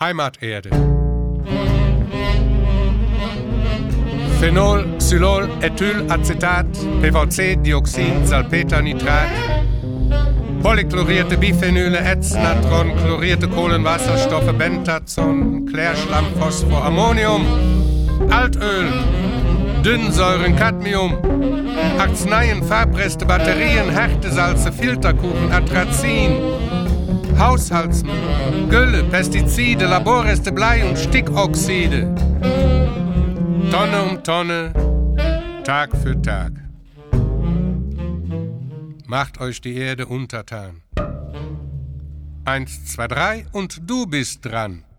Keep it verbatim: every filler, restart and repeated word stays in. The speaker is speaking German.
Heimaterde. Phenol, Xylol, Ethyl, Acetat, P V C, Dioxin, Salpeter-Nitrat, polychlorierte Biphenyle, Ätznatron, chlorierte Kohlenwasserstoffe, Bentazon, Klärschlamm, Phosphor, Ammonium, Altöl, Dünnsäuren, Cadmium, Arzneien, Farbreste, Batterien, Härtesalze, Filterkuchen, Atrazin, Haushaltsmittel, Gülle, Pestizide, Laborreste, Blei und Stickoxide. Tonne um Tonne, Tag für Tag. Macht euch die Erde untertan. Eins, zwei, drei und du bist dran.